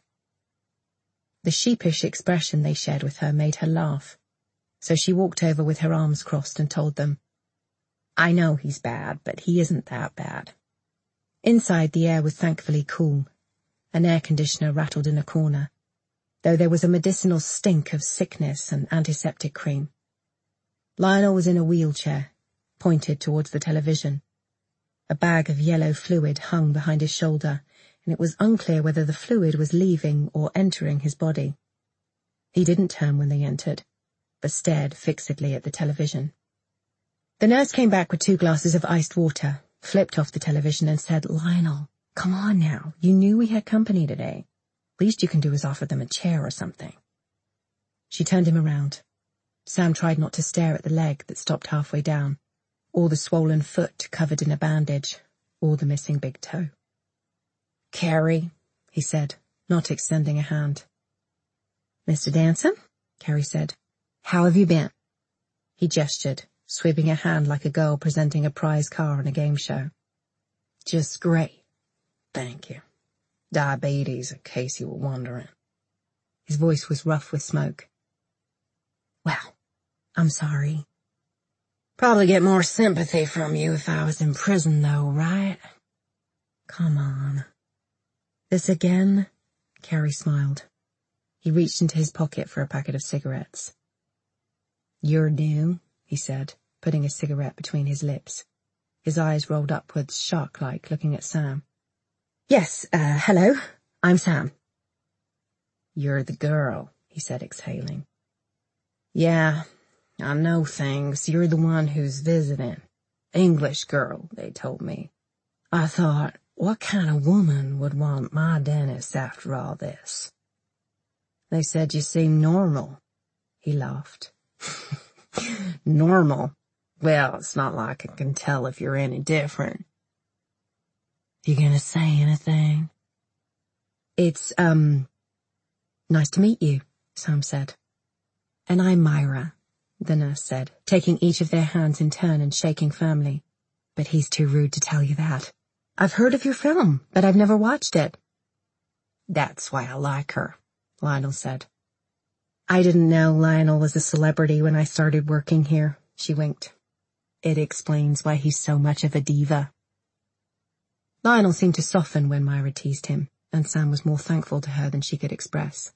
The sheepish expression they shared with her made her laugh, so she walked over with her arms crossed and told them, "I know he's bad, but he isn't that bad." Inside, the air was thankfully cool. An air conditioner rattled in a corner, though there was a medicinal stink of sickness and antiseptic cream. Lionel was in a wheelchair, pointed towards the television. A bag of yellow fluid hung behind his shoulder, and it was unclear whether the fluid was leaving or entering his body. He didn't turn when they entered, but stared fixedly at the television. The nurse came back with two glasses of iced water, flipped off the television and said, "Lionel, come on now, you knew we had company today. Least you can do is offer them a chair or something." She turned him around. Sam tried not to stare at the leg that stopped halfway down, or the swollen foot covered in a bandage, or the missing big toe. "Carrie," he said, not extending a hand. "Mister Danson," Carrie said, "how have you been?" He gestured, sweeping a hand like a girl presenting a prize car in a game show. "Just great, thank you. Diabetes, in case you were wondering." His voice was rough with smoke. "Well, I'm sorry. Probably get more sympathy from you if I was in prison, though, right? Come on." "This again?" Carrie smiled. He reached into his pocket for a packet of cigarettes. "You're new," he said, putting a cigarette between his lips. His eyes rolled upwards, shark-like, looking at Sam. "Yes, uh, hello. I'm Sam." "You're the girl," he said, exhaling. "Yeah, I know things. You're the one who's visiting. English girl, they told me. I thought, what kind of woman would want my Dennis after all this?" "They said you seem normal." He laughed. "Normal? Well, it's not like I can tell if you're any different." "You gonna say anything?" "It's, um, nice to meet you," Sam said. "And I'm Myra," the nurse said, taking each of their hands in turn and shaking firmly. "But he's too rude to tell you that. I've heard of your film, but I've never watched it." "That's why I like her," Lionel said. "I didn't know Lionel was a celebrity when I started working here," she winked. "It explains why he's so much of a diva." Lionel seemed to soften when Myra teased him, and Sam was more thankful to her than she could express.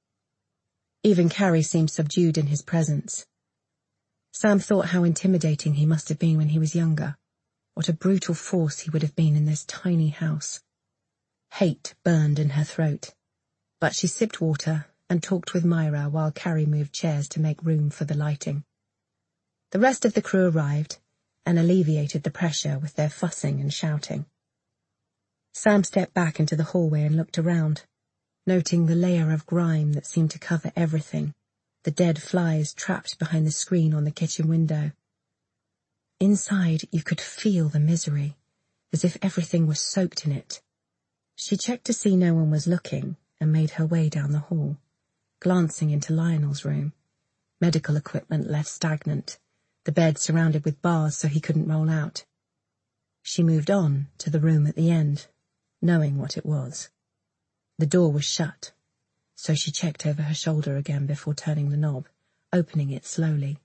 Even Carrie seemed subdued in his presence. Sam thought how intimidating he must have been when he was younger. What a brutal force he would have been in this tiny house. Hate burned in her throat, but she sipped water and talked with Myra while Carrie moved chairs to make room for the lighting. The rest of the crew arrived and alleviated the pressure with their fussing and shouting. Sam stepped back into the hallway and looked around, noting the layer of grime that seemed to cover everything, the dead flies trapped behind the screen on the kitchen window. Inside you could feel the misery, as if everything was soaked in it. She checked to see no one was looking and made her way down the hall, glancing into Lionel's room. Medical equipment left stagnant, the bed surrounded with bars so he couldn't roll out. She moved on to the room at the end, knowing what it was. The door was shut, so she checked over her shoulder again before turning the knob, opening it slowly.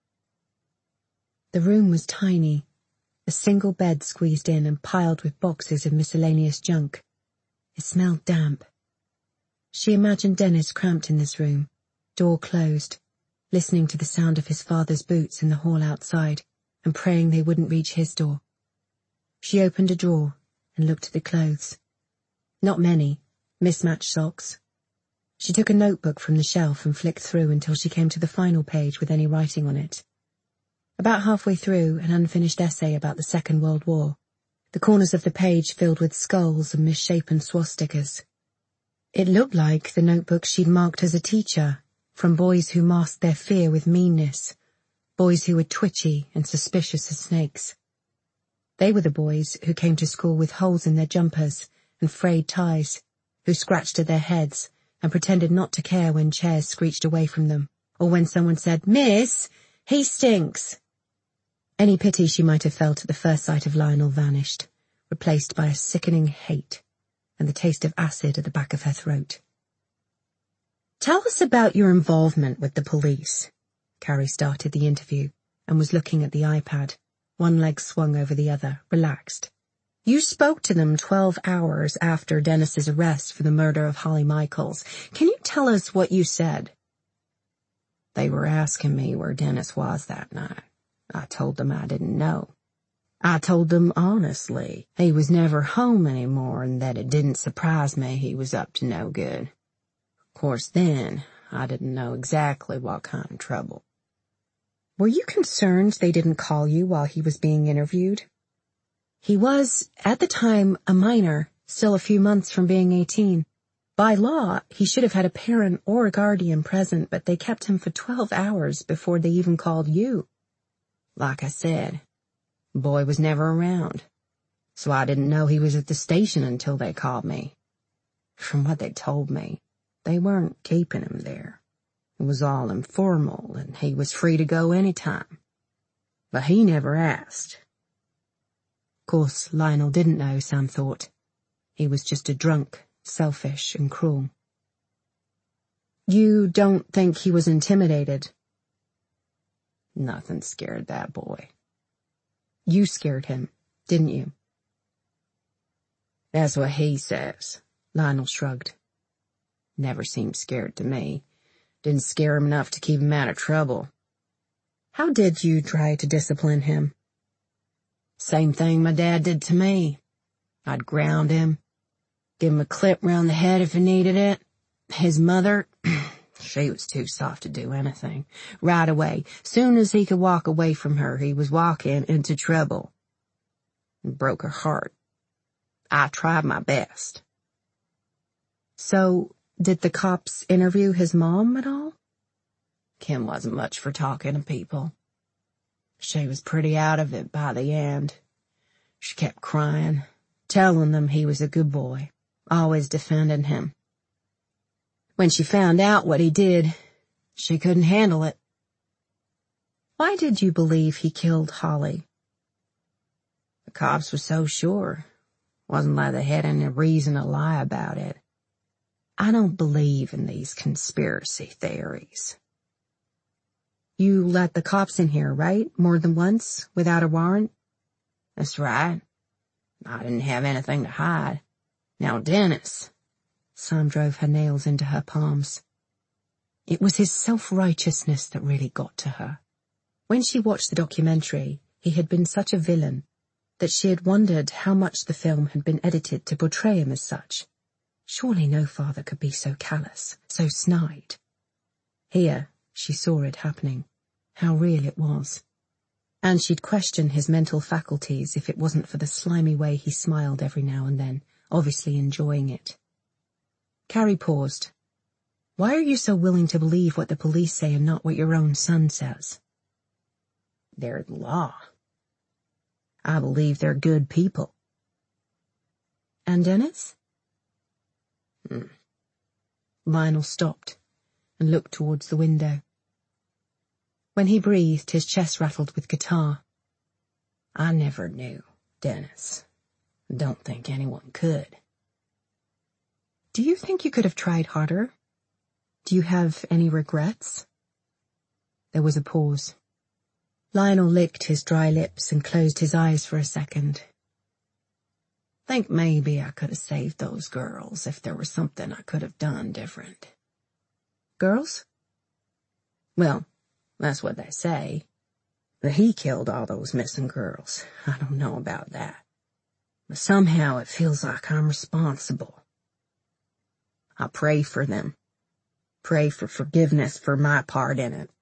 The room was tiny, a single bed squeezed in and piled with boxes of miscellaneous junk. It smelled damp. She imagined Dennis cramped in this room, door closed, listening to the sound of his father's boots in the hall outside and praying they wouldn't reach his door. She opened a drawer and looked at the clothes. Not many, mismatched socks. She took a notebook from the shelf and flicked through until she came to the final page with any writing on it. About halfway through, an unfinished essay about the Second World War, the corners of the page filled with skulls and misshapen swastikas. It looked like the notebook she'd marked as a teacher, from boys who masked their fear with meanness, boys who were twitchy and suspicious as snakes. They were the boys who came to school with holes in their jumpers and frayed ties, who scratched at their heads and pretended not to care when chairs screeched away from them, or when someone said, "Miss, he stinks." Any pity she might have felt at the first sight of Lionel vanished, replaced by a sickening hate and the taste of acid at the back of her throat. "Tell us about your involvement with the police." Carrie started the interview and was looking at the iPad, one leg swung over the other, relaxed. "You spoke to them twelve hours after Dennis's arrest for the murder of Holly Michaels. Can you tell us what you said?" "They were asking me where Dennis was that night. I told them I didn't know. I told them honestly he was never home anymore and that it didn't surprise me he was up to no good. Of course then, I didn't know exactly what kind of trouble." "Were you concerned they didn't call you while he was being interviewed?" "He was, at the time, a minor, still a few months from being eighteen. By law, he should have had a parent or a guardian present, but they kept him for twelve hours before they even called you. Like I said, the boy was never around, so I didn't know he was at the station until they called me. From what they told me, they weren't keeping him there. It was all informal, and he was free to go any time. But he never asked." Of course, Lionel didn't know, Sam thought. He was just a drunk, selfish and cruel. "You don't think he was intimidated?" "Nothing scared that boy." "You scared him, didn't you?" "That's what he says," Lionel shrugged. "Never seemed scared to me. Didn't scare him enough to keep him out of trouble." "How did you try to discipline him?" "Same thing my dad did to me. I'd ground him, give him a clip round the head if he needed it. His mother, she was too soft to do anything. Right away, soon as he could walk away from her, he was walking into trouble. It broke her heart. I tried my best." "So, did the cops interview his mom at all?" "Kim wasn't much for talking to people. She was pretty out of it by the end. She kept crying, telling them he was a good boy, always defending him. When she found out what he did, she couldn't handle it." "Why did you believe he killed Holly?" "The cops were so sure. Wasn't like they had any reason to lie about it. I don't believe in these conspiracy theories." "You let the cops in here, right? More than once, without a warrant?" "That's right. I didn't have anything to hide. Now, Dennis. Sam drove her nails into her palms. It was his self-righteousness that really got to her. When she watched the documentary, he had been such a villain that she had wondered how much the film had been edited to portray him as such. Surely no father could be so callous, so snide. Here, she saw it happening, how real it was. And she'd question his mental faculties if it wasn't for the slimy way he smiled every now and then, obviously enjoying it. Carrie paused. Why are you so willing to believe what the police say and not what your own son says? They're the law. I believe they're good people. And Dennis? Hmm. Lionel stopped and looked towards the window. When he breathed, his chest rattled with catarrh. I never knew, Dennis. Don't think anyone could. Do you think you could have tried harder? Do you have any regrets? There was a pause. Lionel licked his dry lips and closed his eyes for a second. Think maybe I could have saved those girls if there was something I could have done different. Girls? Well, that's what they say. That he killed all those missing girls. I don't know about that. But somehow it feels like I'm responsible. I pray for them. Pray for forgiveness for my part in it.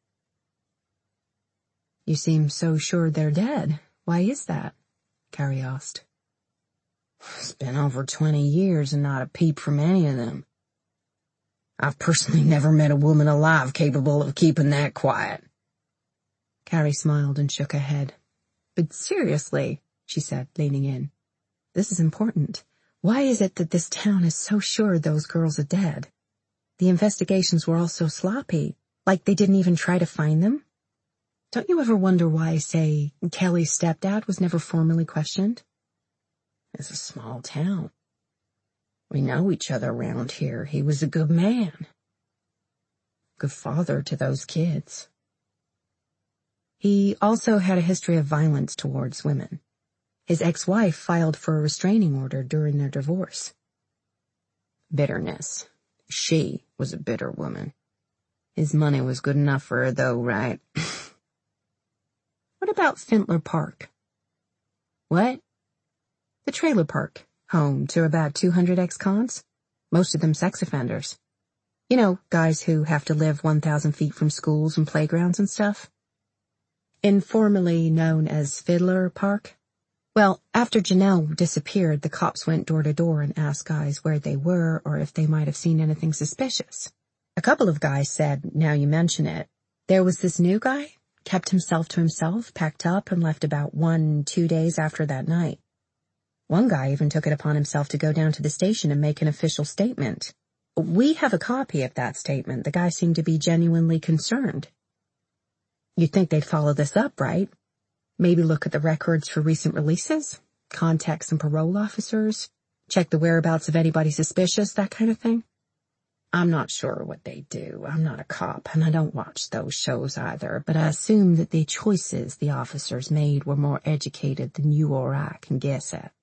You seem so sure they're dead. Why is that? Carrie asked. It's been over twenty years and not a peep from any of them. I've personally never met a woman alive capable of keeping that quiet. Carrie smiled and shook her head. But seriously, she said, leaning in. This is important. Why is it that this town is so sure those girls are dead? The investigations were all so sloppy, like they didn't even try to find them. Don't you ever wonder why, say, Kelly's stepdad was never formally questioned? It's a small town. We know each other around here. He was a good man. Good father to those kids. He also had a history of violence towards women. His ex-wife filed for a restraining order during their divorce. Bitterness. She was a bitter woman. His money was good enough for her, though, right? What about Fintler Park? What? The trailer park, home to about two hundred ex-cons, most of them sex offenders. You know, guys who have to live one thousand feet from schools and playgrounds and stuff. Informally known as Fiddler Park. Well, after Janelle disappeared, the cops went door to door and asked guys where they were or if they might have seen anything suspicious. A couple of guys said, now you mention it, there was this new guy, kept himself to himself, packed up and left about one, two days after that night. One guy even took it upon himself to go down to the station and make an official statement. We have a copy of that statement. The guy seemed to be genuinely concerned. You'd think they'd follow this up, right? Maybe look at the records for recent releases, contact some parole officers, check the whereabouts of anybody suspicious, that kind of thing. I'm not sure what they do. I'm not a cop, and I don't watch those shows either, but I assume that the choices the officers made were more educated than you or I can guess at.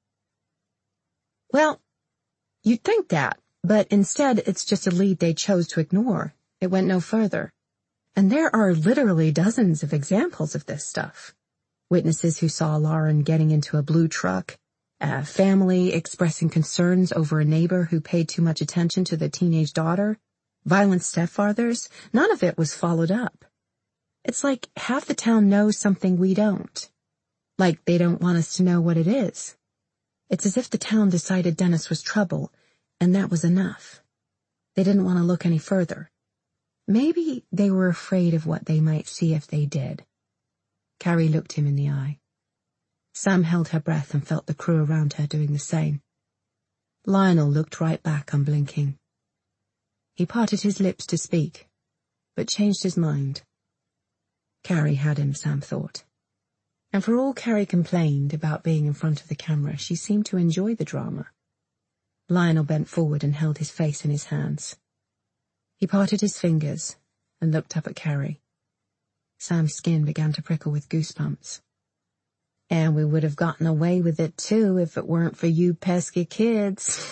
Well, you'd think that, but instead it's just a lead they chose to ignore. It went no further. And there are literally dozens of examples of this stuff. Witnesses who saw Lauren getting into a blue truck, a family expressing concerns over a neighbor who paid too much attention to the teenage daughter, violent stepfathers. None of it was followed up. It's like half the town knows something we don't. Like they don't want us to know what it is. It's as if the town decided Dennis was trouble, and that was enough. They didn't want to look any further. Maybe they were afraid of what they might see if they did. Carrie looked him in the eye. Sam held her breath and felt the crew around her doing the same. Lionel looked right back, unblinking. He parted his lips to speak, but changed his mind. Carrie had him, Sam thought. And for all Carrie complained about being in front of the camera, she seemed to enjoy the drama. Lionel bent forward and held his face in his hands. He parted his fingers and looked up at Carrie. Sam's skin began to prickle with goosebumps. And we would have gotten away with it, too, if it weren't for you pesky kids.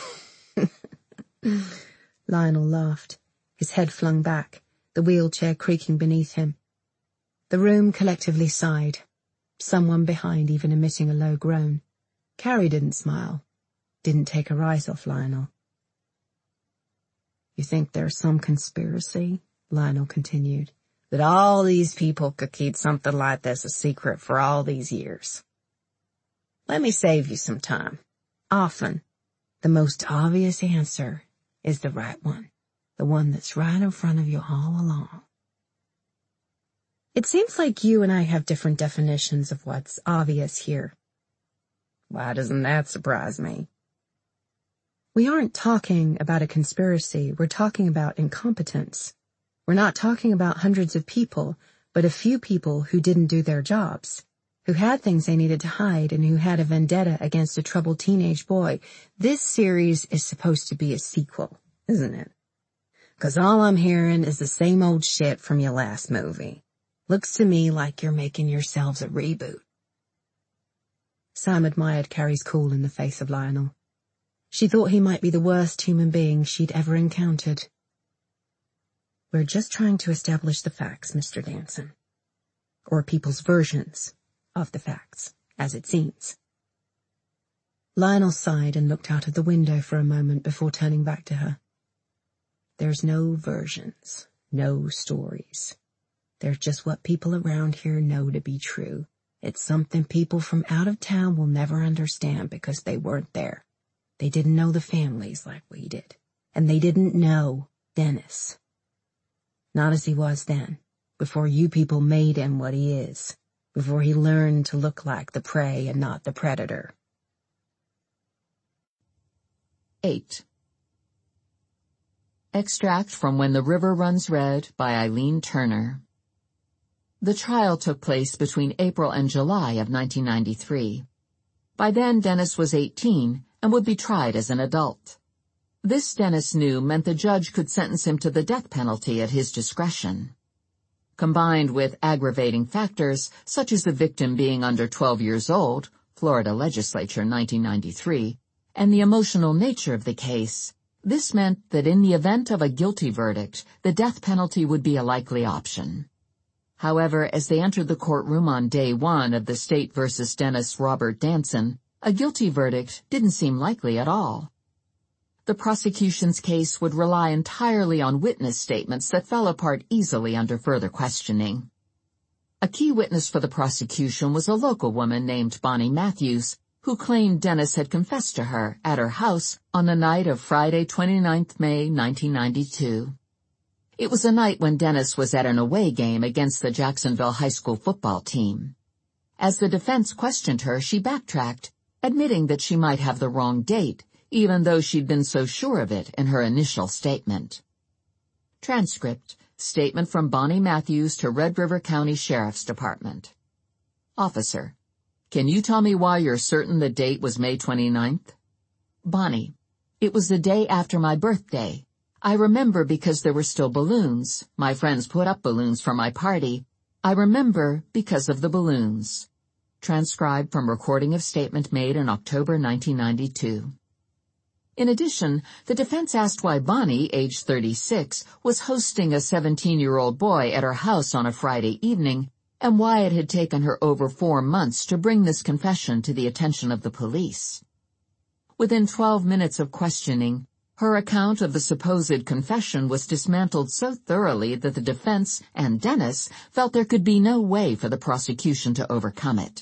Lionel laughed, his head flung back, the wheelchair creaking beneath him. The room collectively sighed, someone behind even emitting a low groan. Carrie didn't smile, didn't take her eyes off Lionel. You think there's some conspiracy? Lionel continued, that all these people could keep something like this a secret for all these years. Let me save you some time. Often, the most obvious answer is the right one, the one that's right in front of you all along. It seems like you and I have different definitions of what's obvious here. Why doesn't that surprise me? We aren't talking about a conspiracy, we're talking about incompetence. We're not talking about hundreds of people, but a few people who didn't do their jobs, who had things they needed to hide and who had a vendetta against a troubled teenage boy. This series is supposed to be a sequel, isn't it? 'Cause all I'm hearing is the same old shit from your last movie. Looks to me like you're making yourselves a reboot. Sam admired Carrie's cool in the face of Lionel. She thought he might be the worst human being she'd ever encountered. We're just trying to establish the facts, Mister Danson. Or people's versions of the facts, as it seems. Lionel sighed and looked out of the window for a moment before turning back to her. There's no versions, no stories. There's just what people around here know to be true. It's something people from out of town will never understand because they weren't there. They didn't know the families like we did. And they didn't know Dennis. Not as he was then, before you people made him what he is, before he learned to look like the prey and not the predator. eight. Extract from When the River Runs Red by Eileen Turner. The trial took place between April and July of nineteen ninety-three. By then, Dennis was eighteen and would be tried as an adult. This, Dennis knew, meant the judge could sentence him to the death penalty at his discretion. Combined with aggravating factors, such as the victim being under twelve years old, Florida Legislature nineteen ninety-three, and the emotional nature of the case, this meant that in the event of a guilty verdict, the death penalty would be a likely option. However, as they entered the courtroom on day one of the State versus Dennis Robert Danson, a guilty verdict didn't seem likely at all. The prosecution's case would rely entirely on witness statements that fell apart easily under further questioning. A key witness for the prosecution was a local woman named Bonnie Matthews, who claimed Dennis had confessed to her at her house on the night of Friday, the twenty-ninth of May, nineteen ninety-two. It was a night when Dennis was at an away game against the Jacksonville High School football team. As the defense questioned her, she backtracked, admitting that she might have the wrong date, even though she'd been so sure of it in her initial statement. Transcript: Statement from Bonnie Matthews to Red River County Sheriff's Department. Officer: Can you tell me why you're certain the date was May twenty-ninth? Bonnie: It was the day after my birthday. I remember because there were still balloons. My friends put up balloons for my party. I remember because of the balloons. Transcribed from recording of statement made in October nineteen ninety-two. In addition, the defense asked why Bonnie, age thirty-six, was hosting a seventeen-year-old boy at her house on a Friday evening, and why it had taken her over four months to bring this confession to the attention of the police. Within twelve minutes of questioning, her account of the supposed confession was dismantled so thoroughly that the defense and Dennis felt there could be no way for the prosecution to overcome it.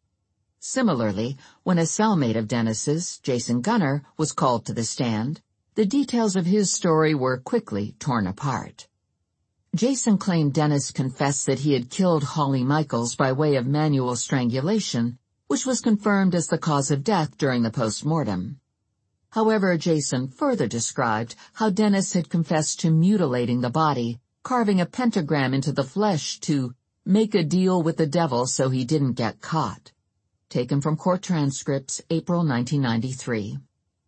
Similarly, when a cellmate of Dennis's, Jason Gunner, was called to the stand, the details of his story were quickly torn apart. Jason claimed Dennis confessed that he had killed Holly Michaels by way of manual strangulation, which was confirmed as the cause of death during the post-mortem. However, Jason further described how Dennis had confessed to mutilating the body, carving a pentagram into the flesh to make a deal with the devil so he didn't get caught. Taken from court transcripts, April nineteen ninety-three.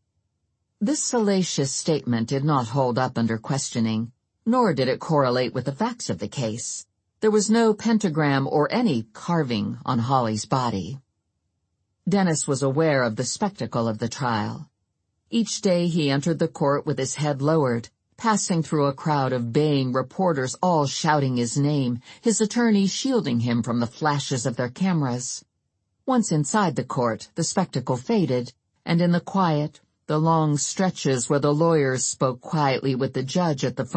This salacious statement did not hold up under questioning, nor did it correlate with the facts of the case. There was no pentagram or any carving on Holly's body. Dennis was aware of the spectacle of the trial. Each day he entered the court with his head lowered, passing through a crowd of baying reporters all shouting his name, his attorneys shielding him from the flashes of their cameras. Once inside the court, the spectacle faded, and in the quiet, the long stretches where the lawyers spoke quietly with the judge at the